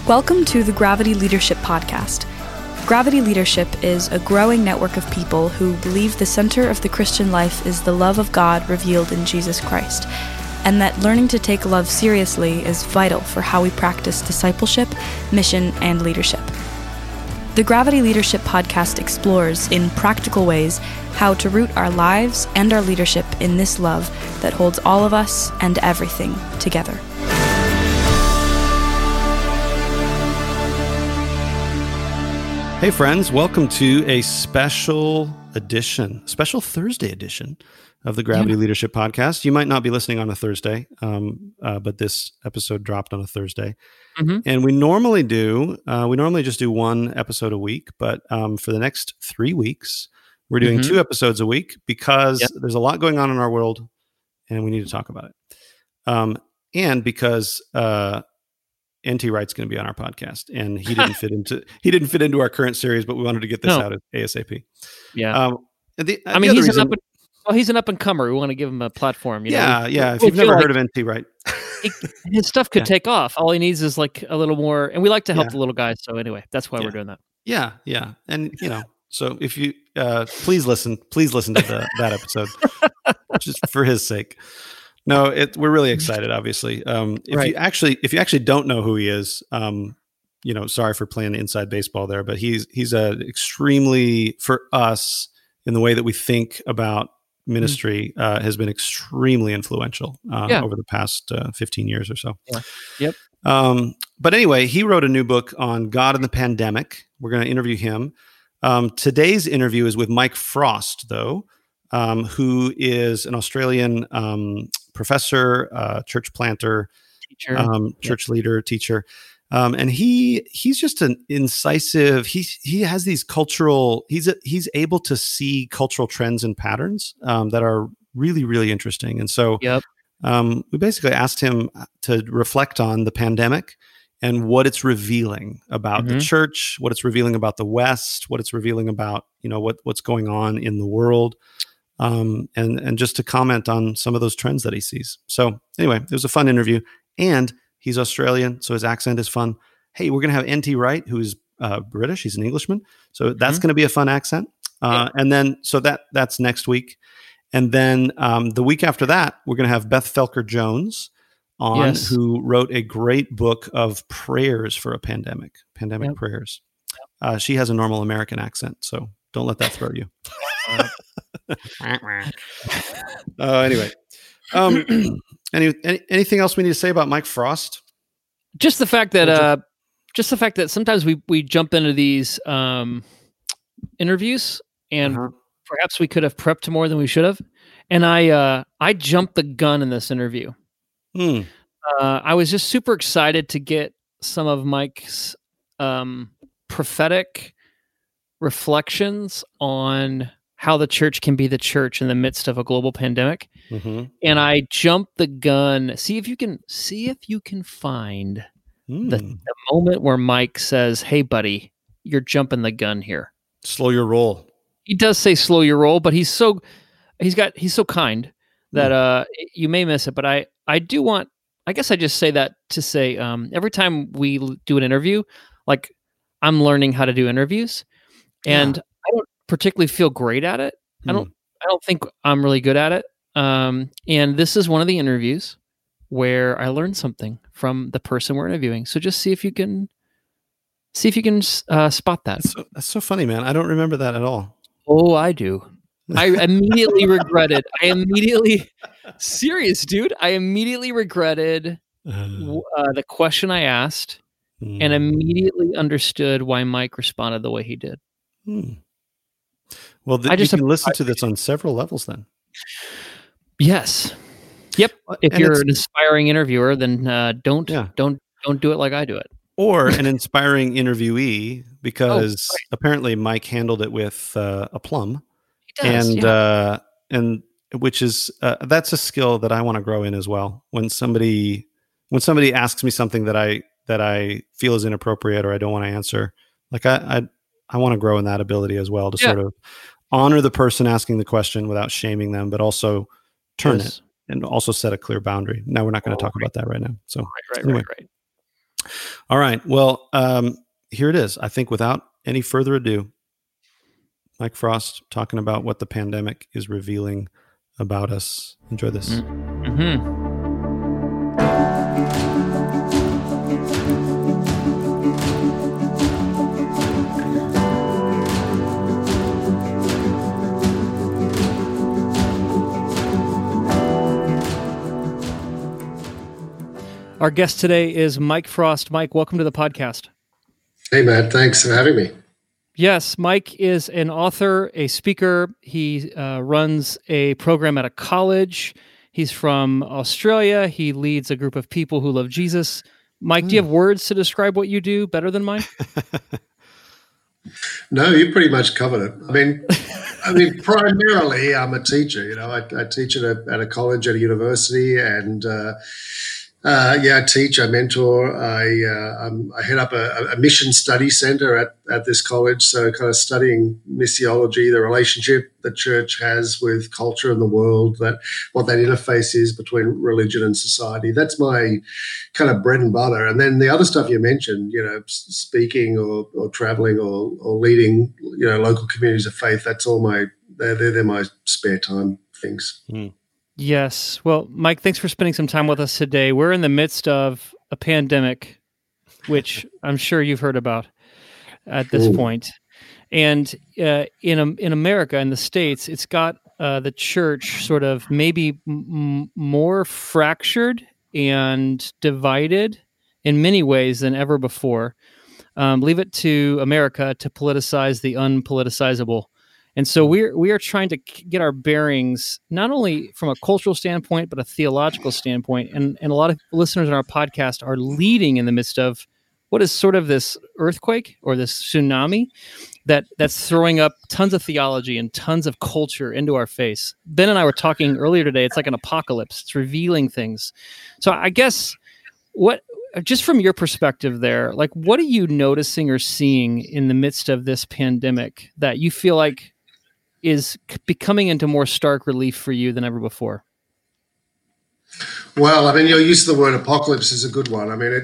Welcome to the Gravity Leadership Podcast. Gravity Leadership is a growing network of people who believe the center of the Christian life is the love of God revealed in Jesus Christ, and that learning to take love seriously is vital for how we practice discipleship, mission, and leadership. The Gravity Leadership Podcast explores, in practical ways, how to root our lives and our leadership in this love that holds all of us and everything together. Hey friends, welcome to a special Thursday edition of the Gravity Leadership Podcast. You might not be listening on a Thursday, but this episode dropped on a Thursday. Mm-hmm. And we normally just do one episode a week, but for the next 3 weeks, we're doing 2 episodes a week because there's a lot going on in our world and we need to talk about it. And because NT Wright's going to be on our podcast, and he didn't fit into our current series, but we wanted to get this out ASAP. Yeah. He's an up and comer. We want to give him a platform. Yeah. If you've never heard of NT Wright, his stuff could take off. All he needs is like a little more, and we like to help the little guys. So anyway, that's why we're doing that. Yeah. And so if you please listen to that episode, just for his sake. No, we're really excited. Obviously, if you actually don't know who he is, sorry for playing inside baseball there, but he's a extremely, for us, in the way that we think about ministry, has been extremely influential over the past 15 years or so. Yeah. Yep. But anyway, he wrote a new book on God and the pandemic. We're going to interview him. Today's interview is with Mike Frost, though, who is an Australian professor, church planter, teacher, church leader, teacher. And he's just an incisive, he has these he's able to see cultural trends and patterns that are really, really interesting. And so we basically asked him to reflect on the pandemic and what it's revealing about the church, what it's revealing about the West, what it's revealing about, what's going on in the world. And just to comment on some of those trends that he sees. So anyway, it was a fun interview, and he's Australian, so his accent is fun. Hey, we're going to have NT Wright, who's British. He's an Englishman. So that's going to be a fun accent. And then, so that's next week. And then the week after that, we're going to have Beth Felker Jones on, who wrote a great book of prayers for a pandemic prayers. She has a normal American accent, so don't let that throw you. Anyway, anything else we need to say about Mike Frost? Just the fact that sometimes we jump into these interviews, and perhaps we could have prepped more than we should have. And I jumped the gun in this interview. I was just super excited to get some of Mike's prophetic reflections on how the church can be the church in the midst of a global pandemic. And I jumped the gun. See if you can find the moment where Mike says, "Hey buddy, you're jumping the gun here. Slow your roll." He does say slow your roll, but he's so kind that you may miss it. But I guess I just say that to say, every time we do an interview, like, I'm learning how to do interviews, and I don't particularly feel great at it. I don't think I'm really good at it. And this is one of the interviews where I learned something from the person we're interviewing. So just see if you can spot that. That's so funny, man. I don't remember that at all. Oh, I do. I immediately regretted. Serious, dude. I immediately regretted the question I asked, and immediately understood why Mike responded the way he did. Well, you can listen to this on several levels then. Yes. Yep. If you're an inspiring interviewer, then don't do it like I do it. Or an inspiring interviewee, because apparently Mike handled it with aplomb. He does, and which is that's a skill that I want to grow in as well. When somebody asks me something that I feel is inappropriate or I don't want to answer, like I want to grow in that ability as well, to sort of honor the person asking the question without shaming them, but also turn it and also set a clear boundary. Now, we're not going to talk about that right now. So right. All right. Well, here it is. I think without any further ado, Mike Frost talking about what the pandemic is revealing about us. Enjoy this. Mm-hmm. Our guest today is Mike Frost. Mike, welcome to the podcast. Hey, Matt. Thanks for having me. Yes, Mike is an author, a speaker. He runs a program at a college. He's from Australia. He leads a group of people who love Jesus. Mike, do you have words to describe what you do better than mine? No, you pretty much covered it. I mean, primarily, I'm a teacher. You know, I teach at a college, at a university, and I teach, I mentor, I head up a mission study center at this college. So kind of studying missiology, the relationship the church has with culture and the world, what that interface is between religion and society. That's my kind of bread and butter. And then the other stuff you mentioned, you know, speaking or traveling or leading, you know, local communities of faith, that's all they're my spare time things. Mm. Yes. Well, Mike, thanks for spending some time with us today. We're in the midst of a pandemic, which I'm sure you've heard about at this point. And in America, in the States, it's got the church sort of maybe more fractured and divided in many ways than ever before. Leave it to America to politicize the unpoliticizable. And so we are trying to get our bearings, not only from a cultural standpoint, but a theological standpoint. And a lot of listeners in our podcast are leading in the midst of what is sort of this earthquake or this tsunami that's throwing up tons of theology and tons of culture into our face. Ben and I were talking earlier today. It's like an apocalypse. It's revealing things. So I guess just from your perspective there, like what are you noticing or seeing in the midst of this pandemic that you feel like is becoming into more stark relief for you than ever before? Well, I mean, your use of the word apocalypse is a good one. I mean,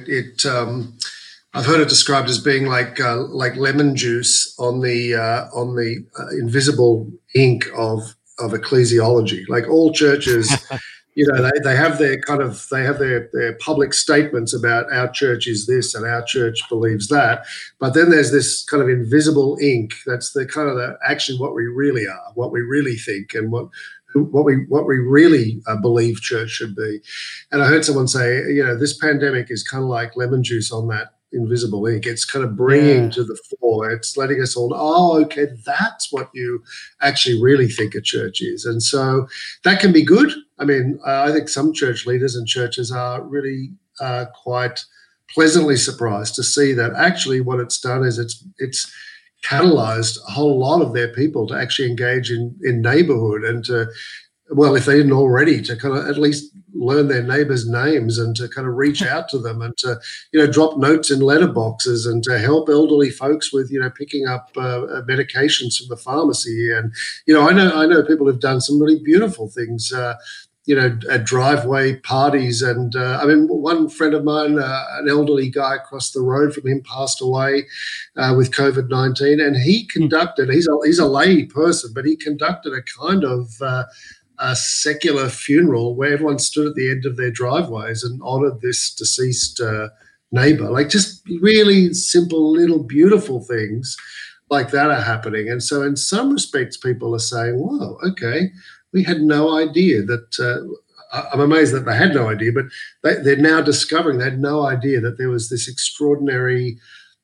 I've heard it described as being like lemon juice on the invisible ink of ecclesiology. Like all churches, you know, they have their public statements about our church is this and our church believes that, but then there's this kind of invisible ink that's the kind of actually what we really are, what we really think, and what we really believe church should be. And I heard someone say, you know, this pandemic is kind of like lemon juice on that invisible ink. It's kind of bringing to the fore. It's letting us all know, oh, okay, that's what you actually really think a church is. And so that can be good. I mean, I think some church leaders and churches are really quite pleasantly surprised to see that actually what it's done is it's catalyzed a whole lot of their people to actually engage in neighborhood and to, well, if they didn't already, to kind of at least learn their neighbors' names and to kind of reach out to them and to, you know, drop notes in letterboxes and to help elderly folks with, you know, picking up medications from the pharmacy. And, you know, I know people have done some really beautiful things, you know, at driveway parties. And I mean, one friend of mine, an elderly guy across the road from him passed away with COVID-19, and he conducted, he's a lay person, but he conducted a kind of a secular funeral where everyone stood at the end of their driveways and honored this deceased neighbor. Like just really simple, little beautiful things like that are happening. And so in some respects, people are saying, wow, okay, we had no idea that, I'm amazed that they had no idea, but they're now discovering they had no idea that there was this extraordinary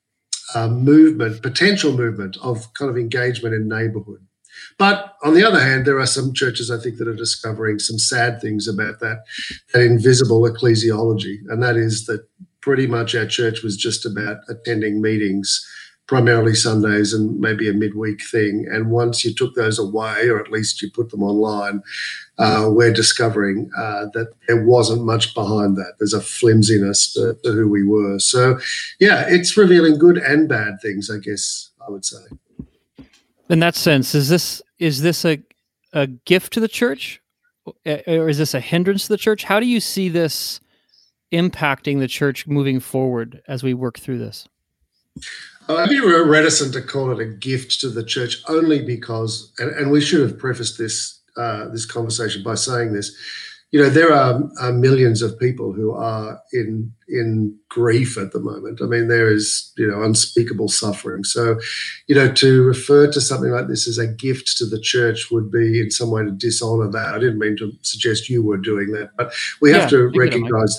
potential movement of kind of engagement in neighborhood. But on the other hand, there are some churches, I think, that are discovering some sad things about that invisible ecclesiology, and that is that pretty much our church was just about attending meetings, primarily Sundays and maybe a midweek thing. And once you took those away, or at least you put them online, we're discovering that there wasn't much behind that. There's a flimsiness to who we were. So, yeah, it's revealing good and bad things, I guess I would say. In that sense, is this a gift to the church, or is this a hindrance to the church? How do you see this impacting the church moving forward as we work through this? I'd be reticent to call it a gift to the church, only because, and we should have prefaced this this conversation by saying this, there are millions of people who are in grief at the moment. I mean, there is, unspeakable suffering. So, to refer to something like this as a gift to the church would be in some way to dishonor that. I didn't mean to suggest you were doing that, but we have to recognize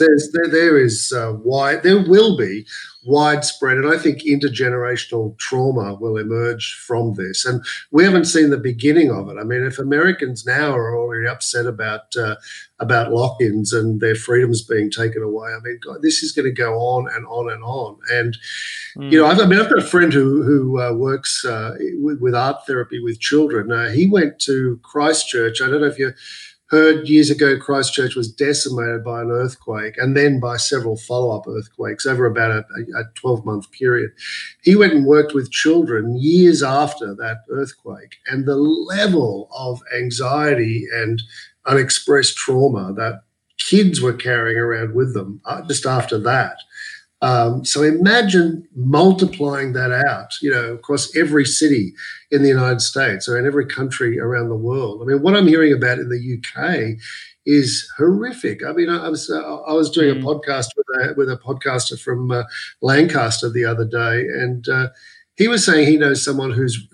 there will be widespread, and I think intergenerational trauma will emerge from this. And we haven't seen the beginning of it. I mean, if Americans now are already upset about lock-ins and their freedoms being taken away, I mean, God, this is going to go on and on and on. And I've got a friend who works with art therapy with children. He went to Christchurch. I don't know if you heard, years ago, Christchurch was decimated by an earthquake and then by several follow-up earthquakes over about a 12-month period. He went and worked with children years after that earthquake, and the level of anxiety and unexpressed trauma that kids were carrying around with them just after that. So imagine multiplying that out, across every city in the United States or in every country around the world. I mean, what I'm hearing about in the UK is horrific. I mean, I was doing a podcast with a podcaster from Lancaster the other day, and he was saying he knows someone whose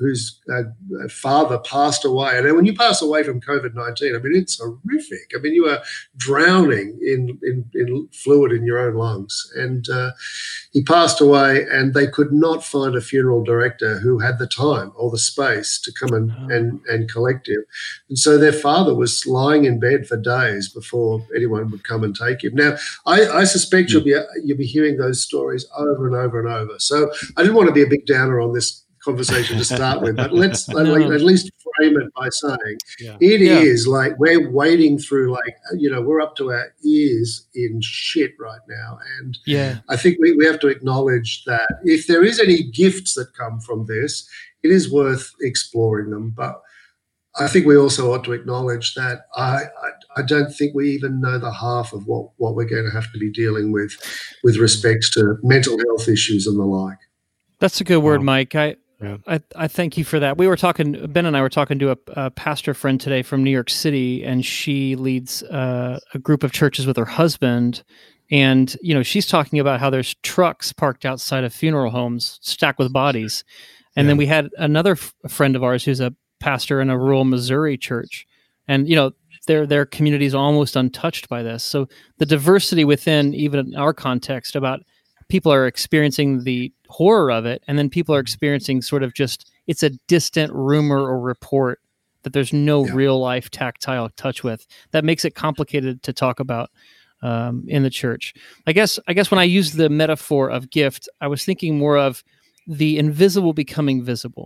father passed away. And when you pass away from COVID-19, I mean, it's horrific. I mean, you are drowning in fluid in your own lungs. And he passed away, and they could not find a funeral director who had the time or the space to come and collect him. And so their father was lying in bed for days before anyone would come and take him. Now, I suspect you'll be hearing those stories over and over and over. So I didn't want to be a big downer on this conversation to start with, but let's at least frame it by saying it is like we're wading through, we're up to our ears in shit right now. And I think we have to acknowledge that if there is any gifts that come from this, it is worth exploring them. But I think we also ought to acknowledge that I don't think we even know the half of what we're going to have to be dealing with respect to mental health issues and the like. That's a good word, Mike. I thank you for that. Ben and I were talking to a pastor friend today from New York City, and she leads a group of churches with her husband. And, she's talking about how there's trucks parked outside of funeral homes stacked with bodies. And then we had another friend of ours who's a pastor in a rural Missouri church. And, their community is almost untouched by this. So the diversity within even our context about people are experiencing the horror of it, and then people are experiencing sort of just, it's a distant rumor or report that there's no real life tactile touch with. That makes it complicated to talk about in the church. I guess when I use the metaphor of gift, I was thinking more of the invisible becoming visible.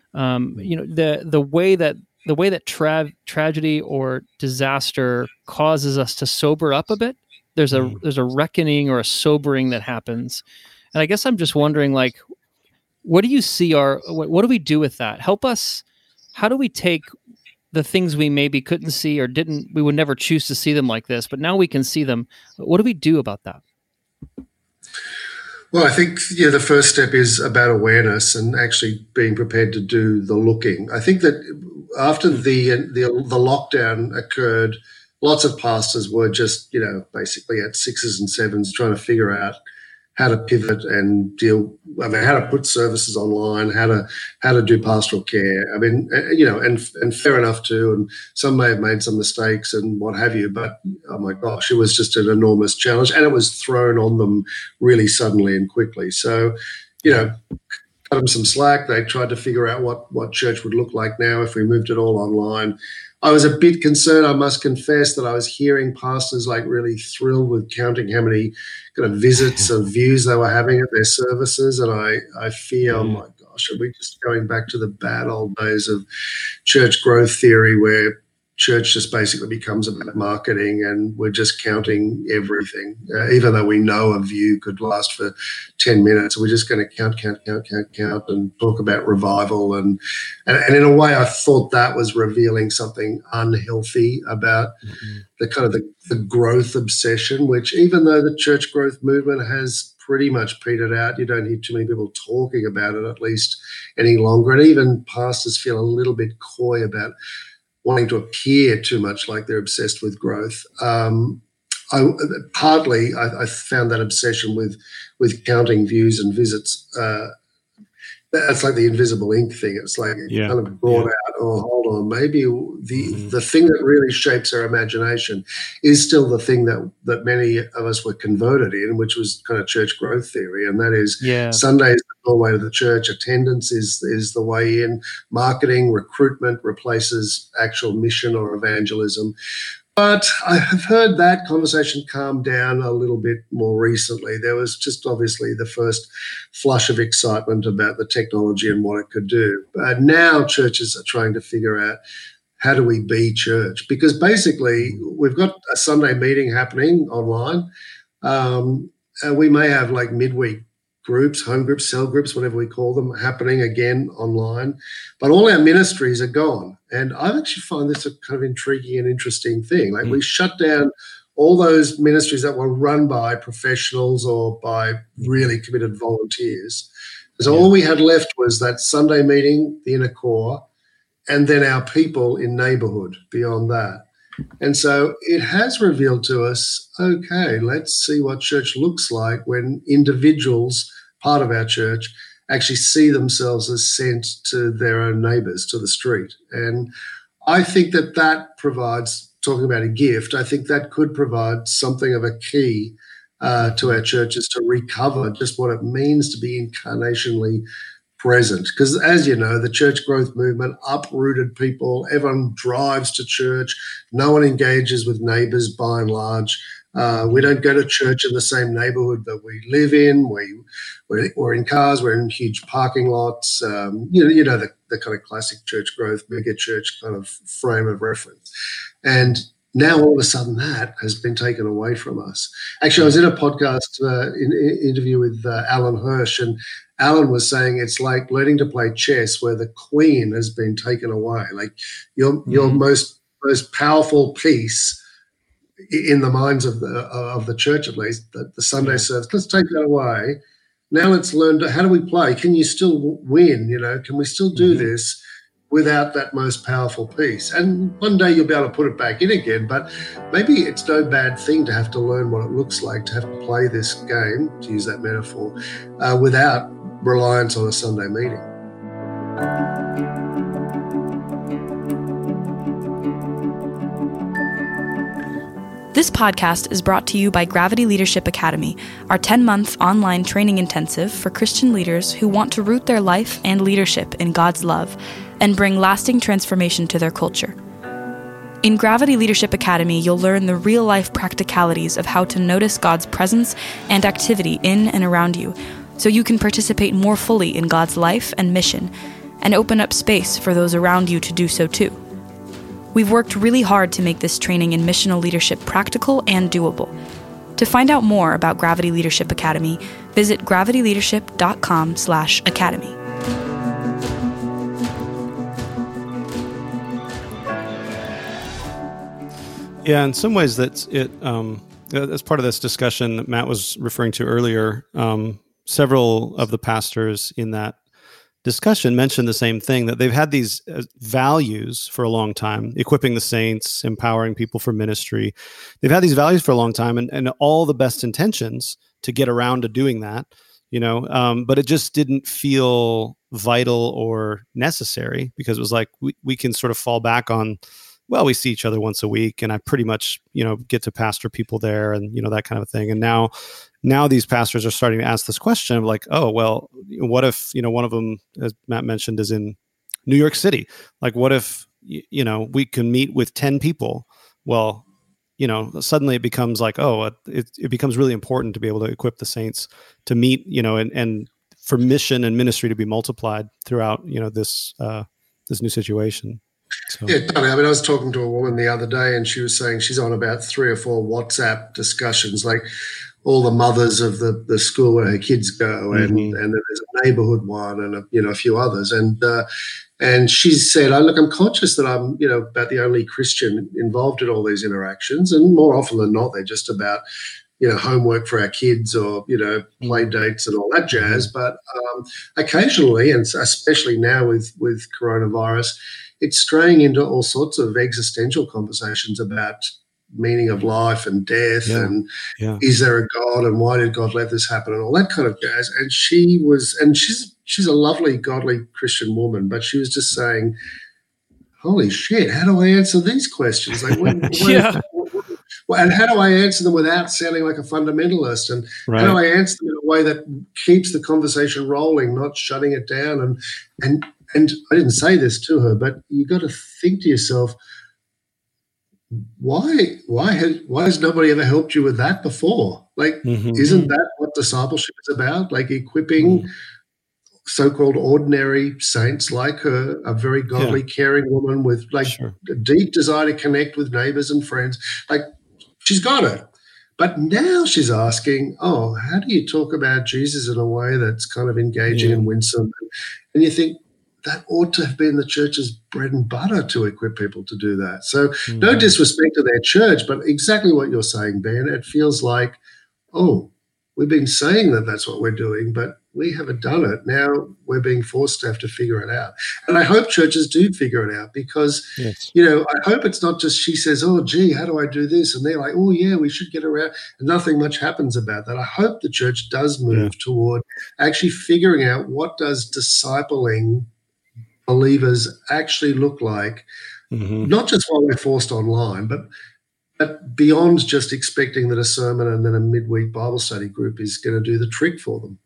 The way that tragedy or disaster causes us to sober up a bit. There's a reckoning or a sobering that happens. And I guess I'm just wondering, what do you see what do we do with that? Help us. How do we take the things we maybe couldn't see or we would never choose to see them like this, but now we can see them. What do we do about that? Well, I think the first step is about awareness and actually being prepared to do the looking. I think that after the lockdown occurred, lots of pastors were just, basically at sixes and sevens trying to figure out how to pivot and how to put services online, how to do pastoral care. I mean, and fair enough too. And some may have made some mistakes and what have you, but oh my gosh, it was just an enormous challenge, and it was thrown on them really suddenly and quickly. So, cut them some slack. They tried to figure out what church would look like now if we moved it all online. I was a bit concerned, I must confess, that I was hearing pastors really thrilled with counting how many kind of visits or views they were having at their services. And I fear, oh my gosh, are we just going back to the bad old days of church growth theory where church just basically becomes about marketing, and we're just counting everything. Even though we know a view could last for 10 minutes, we're just going to count, and talk about revival. And in a way, I thought that was revealing something unhealthy about the kind of the growth obsession, which, even though the church growth movement has pretty much petered out, you don't hear too many people talking about it, at least any longer. And even pastors feel a little bit coy about wanting to appear too much like they're obsessed with growth. I found that obsession with counting views and visits. That's like the invisible ink thing. It's like it kind of brought out, oh, hold on, maybe the thing that really shapes our imagination is still the thing that many of us were converted in, which was kind of church growth theory, and that is Sunday is the doorway to the church, attendance is the way in, marketing, recruitment replaces actual mission or evangelism. But I have heard that conversation calm down a little bit more recently. There was just obviously the first flush of excitement about the technology and what it could do. But now churches are trying to figure out, how do we be church? Because basically we've got a Sunday meeting happening online. And we may have like midweek groups, home groups, cell groups, whatever we call them, happening again online. But all our ministries are gone. And I actually find this a kind of intriguing and interesting thing. Like we shut down all those ministries that were run by professionals or by really committed volunteers. So all we had left was that Sunday meeting, the inner core, and then our people in neighborhood beyond that. And so it has revealed to us, okay, let's see what church looks like when individuals, part of our church, actually see themselves as sent to their own neighbours, to the street. And I think that provides, talking about a gift, I think that could provide something of a key to our churches to recover just what it means to be incarnationally present. Because as you know, the church growth movement uprooted people. Everyone drives to church. No one engages with neighbours by and large. We don't go to church in the same neighbourhood that we live in. We're in cars. We're in huge parking lots. You know the kind of classic church growth, mega church kind of frame of reference. And now all of a sudden that has been taken away from us. Actually, I was in a podcast interview with Alan Hirsch, and Alan was saying it's like learning to play chess where the queen has been taken away. Like your most powerful piece in the minds of the church, at least, the Sunday service. Let's take that away. Now let's learn how do we play? Can you still win? Can we still do this without that most powerful piece? And one day you'll be able to put it back in again, but maybe it's no bad thing to have to learn what it looks like to have to play this game, to use that metaphor, without reliance on a Sunday meeting. This podcast is brought to you by Gravity Leadership Academy, our 10-month online training intensive for Christian leaders who want to root their life and leadership in God's love and bring lasting transformation to their culture. In Gravity Leadership Academy, you'll learn the real-life practicalities of how to notice God's presence and activity in and around you, so you can participate more fully in God's life and mission, and open up space for those around you to do so too. We've worked really hard to make this training in missional leadership practical and doable. To find out more about Gravity Leadership Academy, visit gravityleadership.com/academy. Yeah, in some ways that's part of this discussion that Matt was referring to earlier. Several of the pastors in that discussion mentioned the same thing, that they've had these values for a long time, equipping the saints, empowering people for ministry. They've had these values for a long time and all the best intentions to get around to doing that, but it just didn't feel vital or necessary, because it was like we can sort of fall back on, well, we see each other once a week and I pretty much, get to pastor people there and, that kind of thing. And now these pastors are starting to ask this question of like, oh, well, what if, one of them, as Matt mentioned, is in New York City? Like, what if, we can meet with 10 people? Well, suddenly it becomes like, oh, it becomes really important to be able to equip the saints to meet, and for mission and ministry to be multiplied throughout, this new situation. So. Yeah, totally. I mean, I was talking to a woman the other day, and she was saying she's on about 3 or 4 WhatsApp discussions, like all the mothers of the school where her kids go, and then there's a neighborhood one, and a few others, and she said, "Oh, look, I'm conscious that I'm about the only Christian involved in all these interactions, and more often than not, they're just about homework for our kids or play dates and all that jazz. But occasionally, and especially now with coronavirus, it's straying into all sorts of existential conversations about meaning of life and death and is there a God and why did God let this happen and all that kind of jazz." And she's a lovely, godly Christian woman, but she was just saying, "Holy shit, how do I answer these questions? Like, and how do I answer them without sounding like a fundamentalist? And how do I answer them in a way that keeps the conversation rolling, not shutting it down?" And I didn't say this to her, but you got to think to yourself, why has nobody ever helped you with that before? Like, isn't that what discipleship is about? Like equipping so-called ordinary saints like her, a very godly, caring woman with a deep desire to connect with neighbors and friends. Like, she's got it. But now she's asking, how do you talk about Jesus in a way that's kind of engaging and winsome? And you think, that ought to have been the church's bread and butter to equip people to do that. So no disrespect to their church, but exactly what you're saying, Ben. It feels like, we've been saying that that's what we're doing, but we haven't done it. Now we're being forced to have to figure it out. And I hope churches do figure it out because, I hope it's not just she says, "Oh, gee, how do I do this?" And they're like, "Oh, yeah, we should get around." And nothing much happens about that. I hope the church does move toward actually figuring out what does discipling believers actually look like, not just while we're forced online, but beyond just expecting that a sermon and then a midweek Bible study group is going to do the trick for them.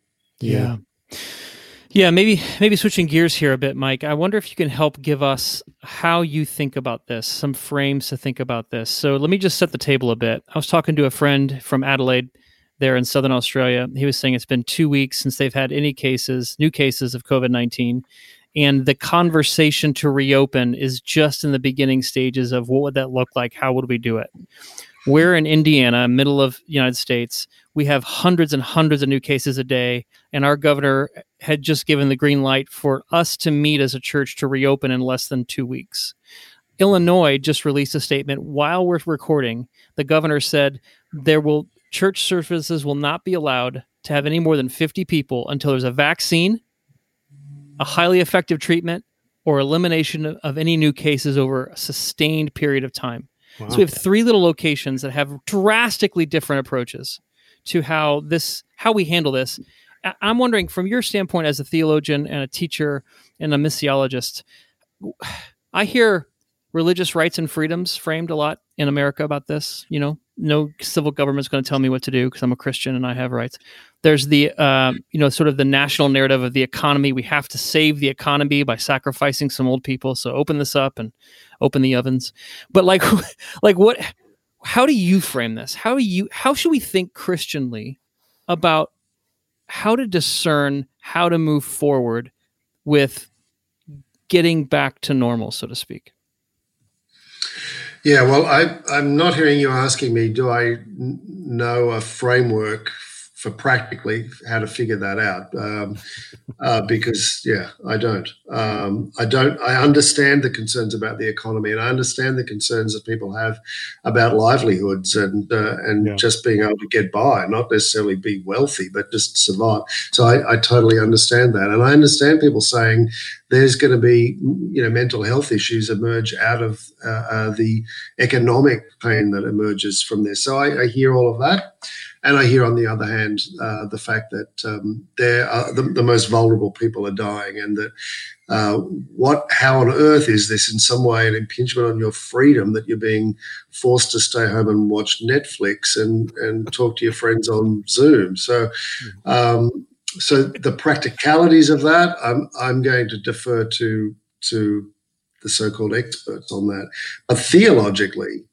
Yeah, maybe switching gears here a bit, Mike. I wonder if you can help give us how you think about this, some frames to think about this. So let me just set the table a bit. I was talking to a friend from Adelaide there in Southern Australia. He was saying it's been 2 weeks since they've had any new cases of COVID-19. And the conversation to reopen is just in the beginning stages of what would that look like? How would we do it? We're in Indiana, middle of the United States. We have hundreds and hundreds of new cases a day, and our governor had just given the green light for us to meet as a church to reopen in less than 2 weeks. Illinois just released a statement while we're recording. The governor said church services will not be allowed to have any more than 50 people until there's a vaccine, a highly effective treatment, or elimination of any new cases over a sustained period of time. Wow. So we have 3 little locations that have drastically different approaches to how we handle this. I'm wondering, from your standpoint as a theologian and a teacher and a missiologist, I hear religious rights and freedoms framed a lot in America about this. No civil government's going to tell me what to do because I'm a Christian and I have rights. There's the, sort of the national narrative of the economy. We have to save the economy by sacrificing some old people. So open this up and open the ovens. But what? How do you frame this? How should we think Christianly about how to discern how to move forward with getting back to normal, so to speak? Yeah, well, I'm not hearing you asking me, do I know a framework for practically how to figure that out? Because, I don't. I understand the concerns about the economy, and I understand the concerns that people have about livelihoods and just being able to get by, not necessarily be wealthy, but just survive. So I totally understand that. And I understand people saying there's going to be, mental health issues emerge out of the economic pain that emerges from this. So I hear all of that. And I hear, on the other hand, the fact that the most vulnerable people are dying, and that how on earth is this in some way an impingement on your freedom that you're being forced to stay home and watch Netflix and talk to your friends on Zoom? So, so the practicalities of that, I'm going to defer to the so-called experts on that. But theologically,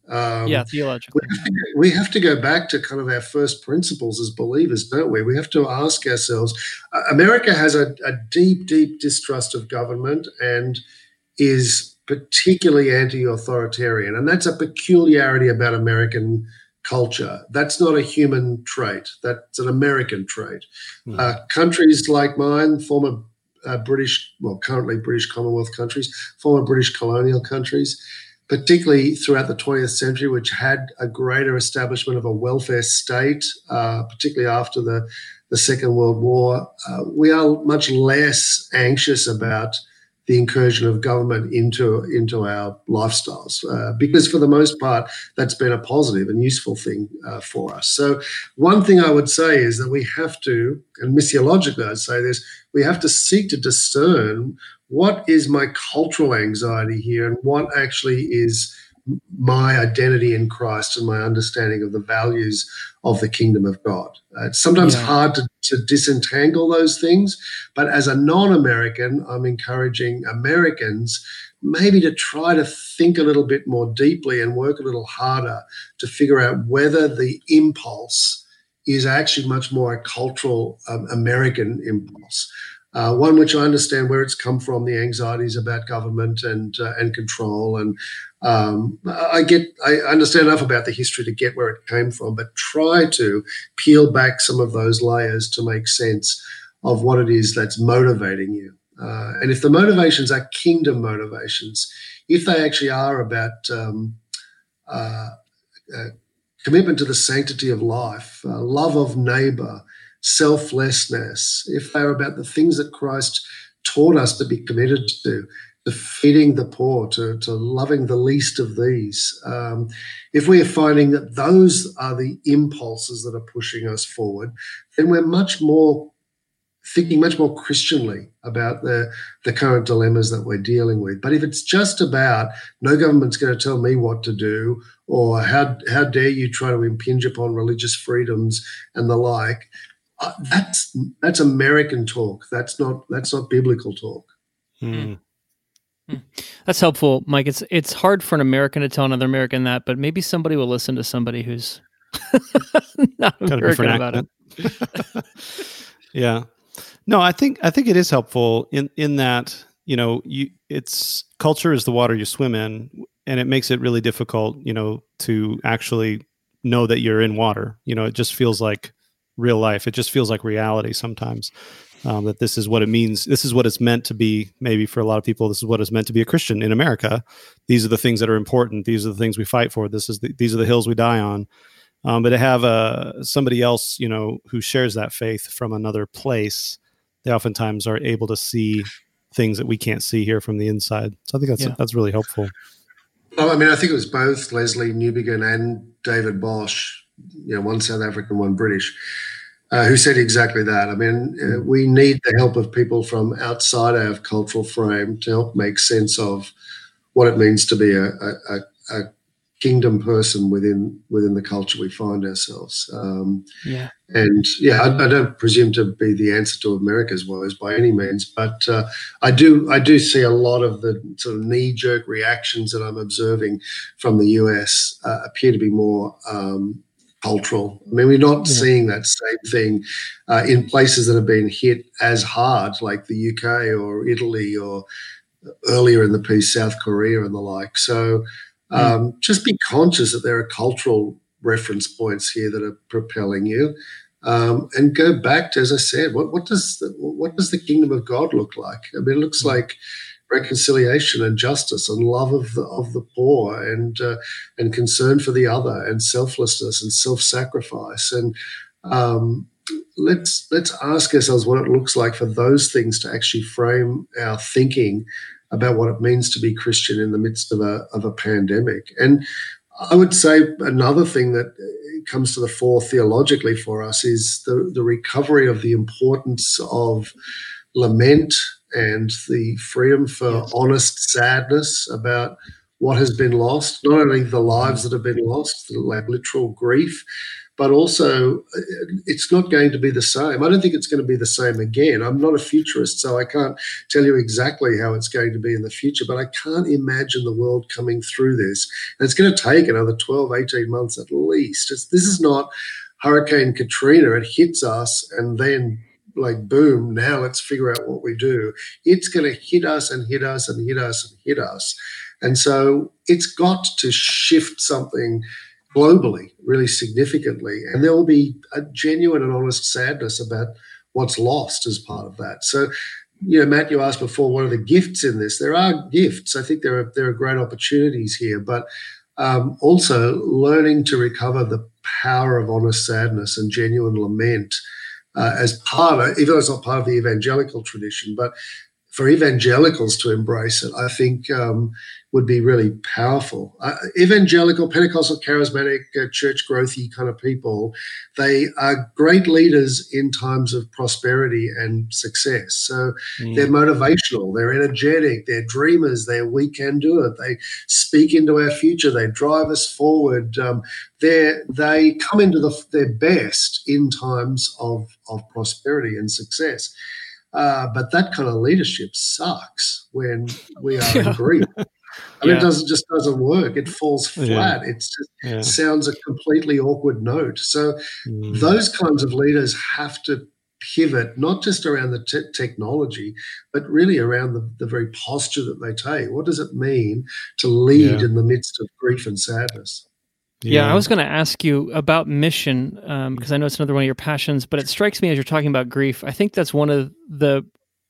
we have to go back to kind of our first principles as believers, don't we? We have to ask ourselves, America has a deep, deep distrust of government and is particularly anti-authoritarian. And that's a peculiarity about American culture. That's not a human trait. That's an American trait. Countries like mine, former currently British Commonwealth countries, former British colonial countries, particularly throughout the 20th century, which had a greater establishment of a welfare state, particularly after the Second World War, we are much less anxious about the incursion of government into our lifestyles, because for the most part, that's been a positive and useful thing for us. So one thing I would say is that we have to, and missiologically I'd say this, we have to seek to discern what is my cultural anxiety here and what actually is my identity in Christ and my understanding of the values of the kingdom of God. It's sometimes hard to disentangle those things, but as a non-American, I'm encouraging Americans maybe to try to think a little bit more deeply and work a little harder to figure out whether the impulse is actually much more a cultural American impulse. One which I understand where it's come from, the anxieties about government and control, and I understand enough about the history to get where it came from, but try to peel back some of those layers to make sense of what it is that's motivating you. And if the motivations are kingdom motivations, if they actually are about commitment to the sanctity of life, love of neighbor, selflessness, if they're about the things that Christ taught us to be committed to feeding the poor, to loving the least of these, if we are finding that those are the impulses that are pushing us forward, then we're thinking much more Christianly about the current dilemmas that we're dealing with. But if it's just about no government's going to tell me what to do, or how dare you try to impinge upon religious freedoms and the like, that's American talk. That's not biblical talk. That's helpful, Mike. It's hard for an American to tell another American that, but maybe somebody will listen to somebody who's not American about it. Yeah. No, I think it is helpful in that, it's culture is the water you swim in, and it makes it really difficult, to actually know that you're in water. It just feels like real life. It just feels like reality sometimes. That this is what it means. This is what it's meant to be. Maybe for a lot of people, this is what it's meant to be a Christian in America. These are the things that are important. These are the things we fight for. These are the hills we die on. But to have somebody else, who shares that faith from another place, they oftentimes are able to see things that we can't see here from the inside. So I think that's really helpful. Well, I mean, I think it was both Leslie Newbigin and David Bosch, one South African, one British, who said exactly that. I mean, we need the help of people from outside our cultural frame to help make sense of what it means to be a kingdom person within the culture we find ourselves. I don't presume to be the answer to America's woes by any means, but I do see a lot of the sort of knee-jerk reactions that I'm observing from the US appear to be more cultural. I mean, we're not seeing that same thing in places that have been hit as hard, like the UK or Italy or earlier in the piece, South Korea and the like. So just be conscious that there are cultural reference points here that are propelling you, and go back to, as I said, what does the kingdom of God look like? I mean, it looks like reconciliation and justice and love of the poor and concern for the other and selflessness and self-sacrifice. And let's ask ourselves what it looks like for those things to actually frame our thinking about what it means to be Christian in the midst of a pandemic. And I would say another thing that comes to the fore theologically for us is the recovery of the importance of lament and the freedom for honest sadness about what has been lost, not only the lives that have been lost, like literal grief, but also it's not going to be the same. I don't think it's going to be the same again. I'm not a futurist, so I can't tell you exactly how it's going to be in the future, but I can't imagine the world coming through this. And it's going to take another 12, 18 months at least. This is not Hurricane Katrina. It hits us and then like boom, now let's figure out what we do. It's going to hit us and hit us and hit us and hit us. And so it's got to shift something globally really significantly. And there will be a genuine and honest sadness about what's lost as part of that. So, Matt, you asked before, what are the gifts in this? There are gifts. I think there are great opportunities here, but also learning to recover the power of honest sadness and genuine lament as part of, even though it's not part of the evangelical tradition, but for evangelicals to embrace it, I think would be really powerful. Evangelical, Pentecostal, charismatic, church growthy kind of people, they are great leaders in times of prosperity and success. So they're motivational, they're energetic, they're dreamers, we can do it. They speak into our future, they drive us forward. They come into their best in times of prosperity and success. But that kind of leadership sucks when we are in grief. I mean, it just doesn't work. It falls flat. It just sounds a completely awkward note. So those kinds of leaders have to pivot, not just around the technology, but really around the very posture that they take. What does it mean to lead in the midst of grief and sadness? Yeah, I was going to ask you about mission because I know it's another one of your passions. But it strikes me as you're talking about grief. I think that's one of the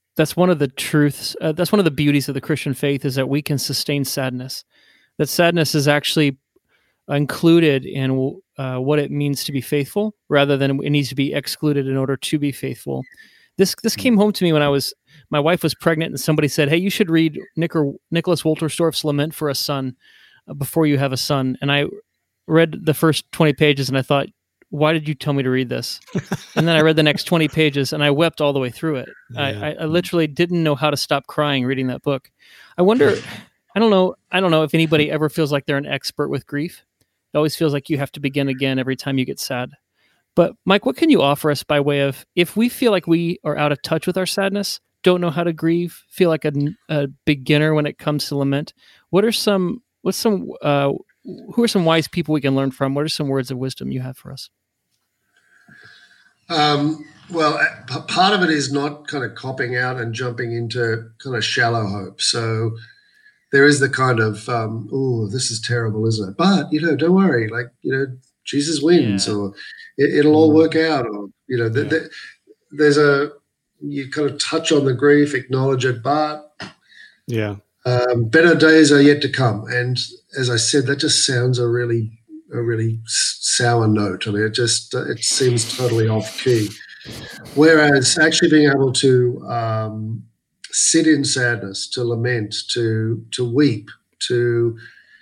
truths. That's one of the beauties of the Christian faith is that we can sustain sadness. That sadness is actually included in what it means to be faithful, rather than it needs to be excluded in order to be faithful. This came home to me when my wife was pregnant, and somebody said, "Hey, you should read Nicholas Wolterstorff's Lament for a Son before you have a son." And I read the first 20 pages and I thought, why did you tell me to read this? And then I read the next 20 pages and I wept all the way through it. I literally didn't know how to stop crying reading that book. I wonder, I don't know if anybody ever feels like they're an expert with grief. It always feels like you have to begin again every time you get sad. But Mike, what can you offer us by way of, if we feel like we are out of touch with our sadness, don't know how to grieve, feel like a beginner when it comes to lament, who are some wise people we can learn from? What are some words of wisdom you have for us? Well, part of it is not kind of copping out and jumping into kind of shallow hope. So there is the kind of, this is terrible, isn't it? But, don't worry, Jesus wins or it'll all work out. Or, there's you kind of touch on the grief, acknowledge it, but better days are yet to come. And as I said, that just sounds a really sour note. I mean, it seems totally off key. Whereas actually being able to sit in sadness, to lament, to weep, to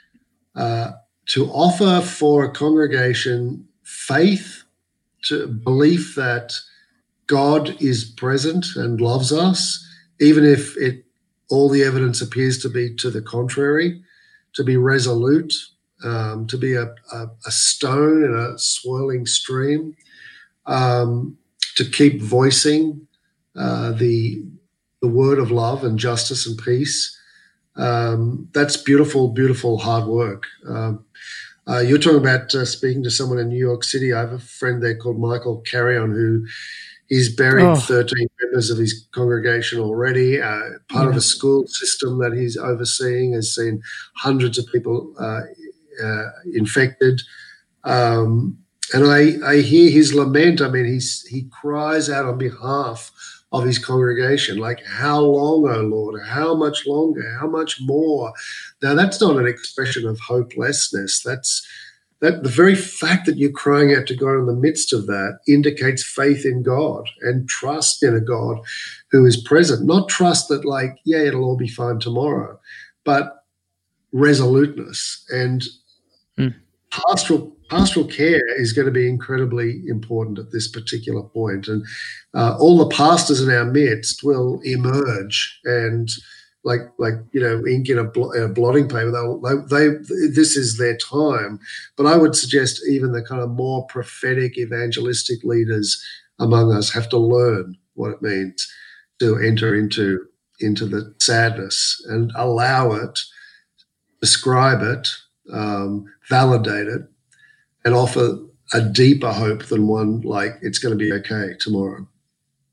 offer for a congregation faith, to belief that God is present and loves us, even if all the evidence appears to be to the contrary, to be resolute, to be a stone in a swirling stream, to keep voicing the word of love and justice and peace. That's beautiful, beautiful hard work. You're talking about speaking to someone in New York City. I have a friend there called Michael Carrion who he's buried 13 members of his congregation already. Part of a school system that he's overseeing has seen hundreds of people infected. And I hear his lament. I mean, he cries out on behalf of his congregation, like, how long, O Lord? How much longer? How much more? Now, that's not an expression of hopelessness. That the very fact that you're crying out to God in the midst of that indicates faith in God and trust in a God who is present. Not trust that it'll all be fine tomorrow, but resoluteness. And pastoral care is going to be incredibly important at this particular point. And all the pastors in our midst will emerge and ink in a blotting paper. This is their time. But I would suggest even the kind of more prophetic, evangelistic leaders among us have to learn what it means to enter into the sadness and allow it, describe it, validate it, and offer a deeper hope than one like it's going to be okay tomorrow.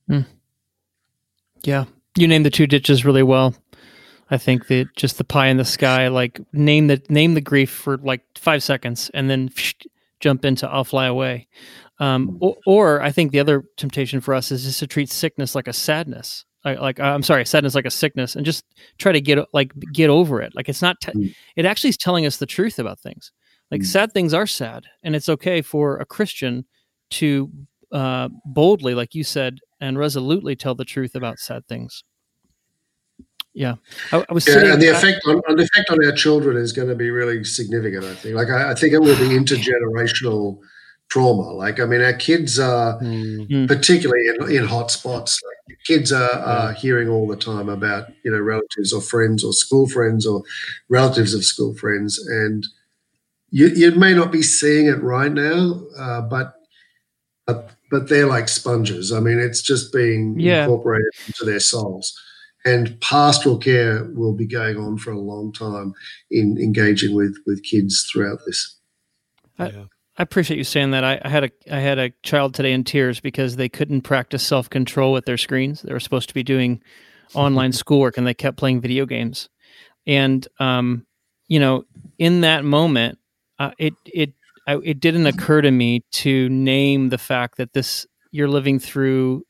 Yeah. You named the two ditches really well. I think that just the pie in the sky, like name the grief for like 5 seconds and then jump into I'll fly away. Or I think the other temptation for us is just to treat sickness like a sadness. Sadness like a sickness, and just try to get over it. Like it's not. It actually is telling us the truth about things. Like sad things are sad, and it's okay for a Christian to boldly, like you said, and resolutely tell the truth about sad things. Yeah, I was. Yeah, and the effect on our children is going to be really significant. I think. Like I think it will be intergenerational trauma. Like I mean, our kids are particularly in hot spots. Like, kids are hearing all the time about relatives or friends or school friends or relatives of school friends, and you may not be seeing it right now, but they're like sponges. I mean, it's just being incorporated into their souls. And pastoral care will be going on for a long time in engaging with kids throughout this. I appreciate you saying that. I had a child today in tears because they couldn't practice self-control with their screens. They were supposed to be doing online schoolwork, and they kept playing video games. And in that moment, it didn't occur to me to name the fact that you're living through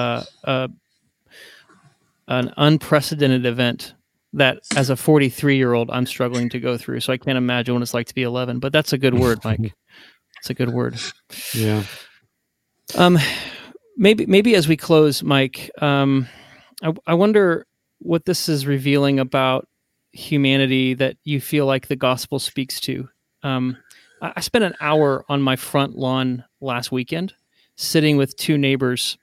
an unprecedented event that as a 43-year-old I'm struggling to go through. So I can't imagine what it's like to be 11, but that's a good word, Mike. It's a good word. Yeah. Maybe as we close, Mike, I wonder what this is revealing about humanity that you feel like the gospel speaks to. I spent an hour on my front lawn last weekend sitting with two neighbors.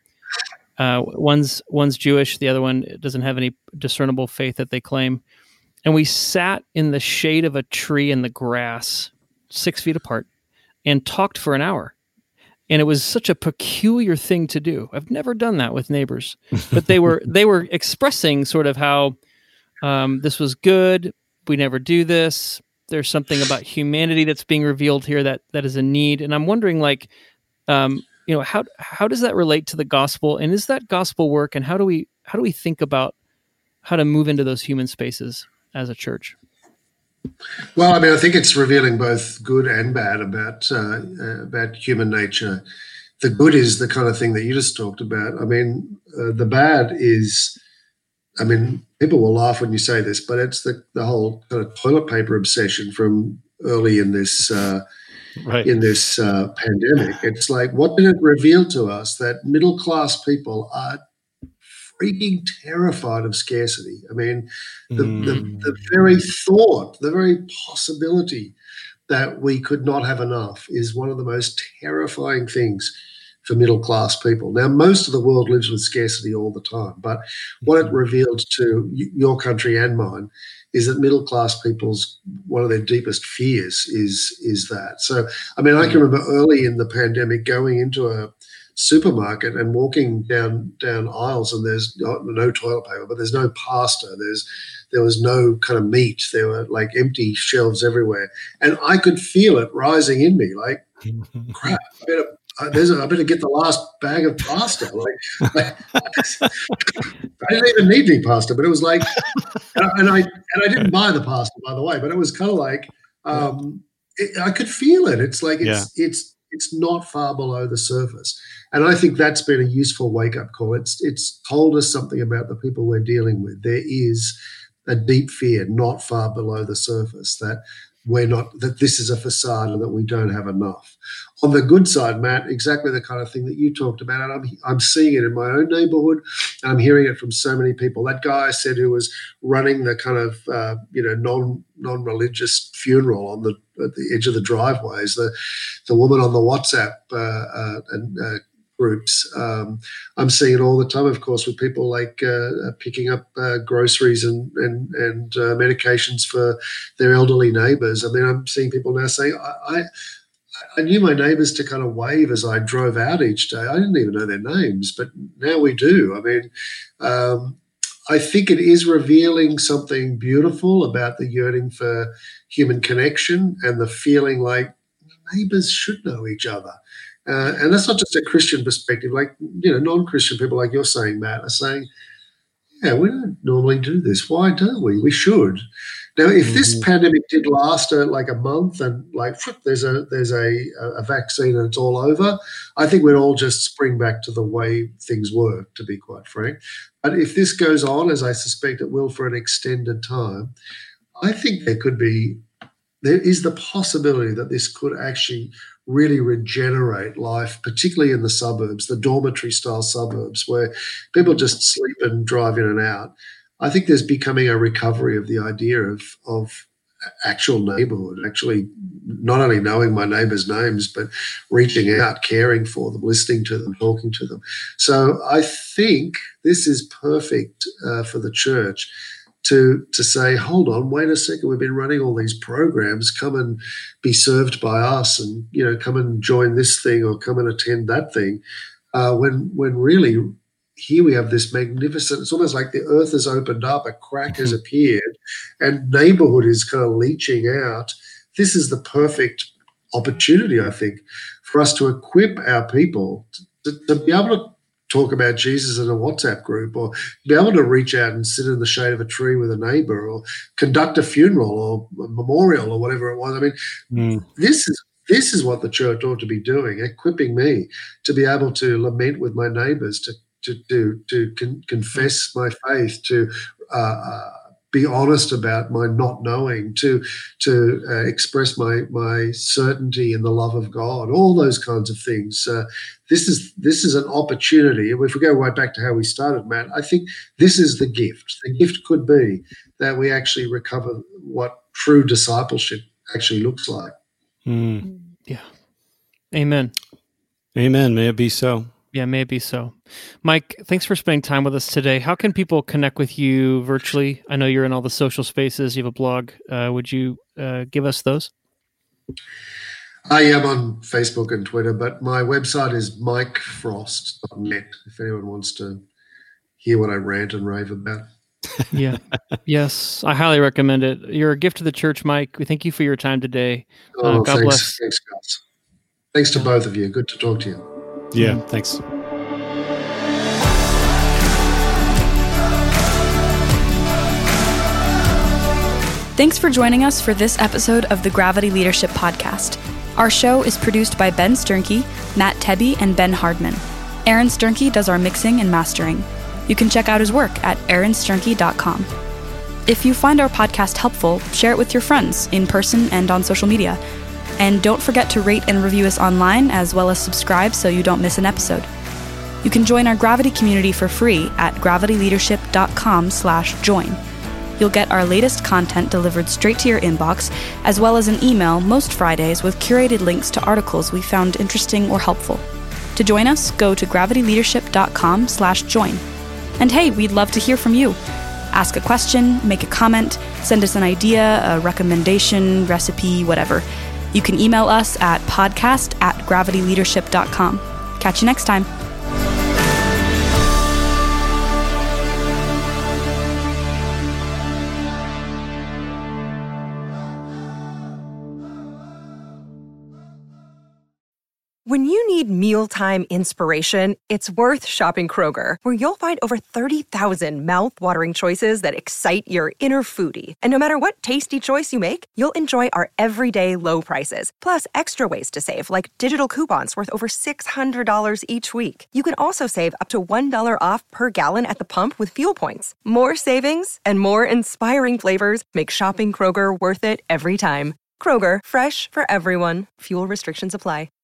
One's Jewish, the other one doesn't have any discernible faith that they claim. And we sat in the shade of a tree in the grass, 6 feet apart, and talked for an hour. And it was such a peculiar thing to do. I've never done that with neighbors, but they were expressing sort of how this was good. We never do this. There's something about humanity that's being revealed here that is a need. And I'm wondering, like, how does that relate to the gospel, and is that gospel work, and how do we think about how to move into those human spaces as a church? Well, I mean, I think it's revealing both good and bad about human nature. The good is the kind of thing that you just talked about. I mean, the bad is, I mean, people will laugh when you say this, but it's the whole kind of toilet paper obsession from early in this. In this pandemic. It's like, what did it reveal to us? That middle-class people are freaking terrified of scarcity. I mean, the very thought, the very possibility that we could not have enough is one of the most terrifying things for middle-class people. Now, most of the world lives with scarcity all the time, but what it revealed to your country and mine is that middle-class people's, one of their deepest fears is that. So, I mean, I can remember early in the pandemic going into a supermarket and walking down aisles, and there's no toilet paper, but there's no pasta. There was no kind of meat. There were like empty shelves everywhere. And I could feel it rising in me, like, crap, I better get the last bag of pasta. Like I didn't even need any pasta, but it was like, and I didn't buy the pasta, by the way, but it was kind of like, I could feel it. It's like it's not far below the surface, and I think that's been a useful wake up call. It's told us something about the people we're dealing with. There is a deep fear not far below the surface that this is a facade and that we don't have enough. On the good side, Matt, exactly the kind of thing that you talked about, and I'm seeing it in my own neighborhood, and I'm hearing it from so many people. That guy I said who was running the kind of non-religious funeral at the edge of the driveways, the woman on the WhatsApp groups. I'm seeing it all the time, of course, with people like picking up groceries and medications for their elderly neighbours. I mean, I'm seeing people now saying, I knew my neighbours to kind of wave as I drove out each day. I didn't even know their names, but now we do. I mean, I think it is revealing something beautiful about the yearning for human connection and the feeling like neighbours should know each other. And that's not just a Christian perspective. Like, non-Christian people, like you're saying, Matt, are saying, yeah, we don't normally do this. Why don't we? We should. Now, if this pandemic did last like a month and there's a vaccine and it's all over, I think we'd all just spring back to the way things work, to be quite frank. But if this goes on, as I suspect it will for an extended time, I think there is the possibility that this could actually really regenerate life, particularly in the suburbs, the dormitory-style suburbs, where people just sleep and drive in and out. I think there's becoming a recovery of the idea of actual neighborhood, actually not only knowing my neighbors' names, but reaching out, caring for them, listening to them, talking to them. So I think this is perfect for the church to say, hold on, wait a second, we've been running all these programs, come and be served by us and, come and join this thing or come and attend that thing, when really here we have this magnificent, it's almost like the earth has opened up, a crack has appeared, and neighborhood is kind of leaching out. This is the perfect opportunity, I think, for us to equip our people to be able to talk about Jesus in a WhatsApp group, or be able to reach out and sit in the shade of a tree with a neighbor, or conduct a funeral or a memorial or whatever it was. I mean, this is what the church ought to be doing, equipping me to be able to lament with my neighbors, to confess my faith, to be honest about my not knowing, to express my certainty in the love of God, all those kinds of things. This is an opportunity. If we go right back to how we started, Matt, I think this is the gift. The gift could be that we actually recover what true discipleship actually looks like. Yeah. Amen. Amen. May it be so. Yeah, may it be so. Mike, thanks for spending time with us today. How can people connect with you virtually? I know you're in all the social spaces. You have a blog. Would you give us those? I am on Facebook and Twitter, but my website is mikefrost.net if anyone wants to hear what I rant and rave about. Yeah. Yes, I highly recommend it. You're a gift to the church, Mike. We thank you for your time today. God bless. Thanks, guys. Thanks to both of you. Good to talk to you. Yeah, thanks. Thanks for joining us for this episode of the Gravity Leadership Podcast. Our show is produced by Ben Sternke, Matt Tebbe, and Ben Hardman. Aaron Sternke does our mixing and mastering. You can check out his work at aaronsternke.com. If you find our podcast helpful, share it with your friends in person and on social media. And don't forget to rate and review us online, as well as subscribe so you don't miss an episode. You can join our Gravity community for free at gravityleadership.com/join. You'll get our latest content delivered straight to your inbox, as well as an email most Fridays with curated links to articles we found interesting or helpful. To join us, go to gravityleadership.com/join. And hey, we'd love to hear from you. Ask a question, make a comment, send us an idea, a recommendation, recipe, whatever. You can email us at podcast@gravityleadership.com. Catch you next time. When you need mealtime inspiration, it's worth shopping Kroger, where you'll find over 30,000 mouth-watering choices that excite your inner foodie. And no matter what tasty choice you make, you'll enjoy our everyday low prices, plus extra ways to save, like digital coupons worth over $600 each week. You can also save up to $1 off per gallon at the pump with fuel points. More savings and more inspiring flavors make shopping Kroger worth it every time. Kroger, fresh for everyone. Fuel restrictions apply.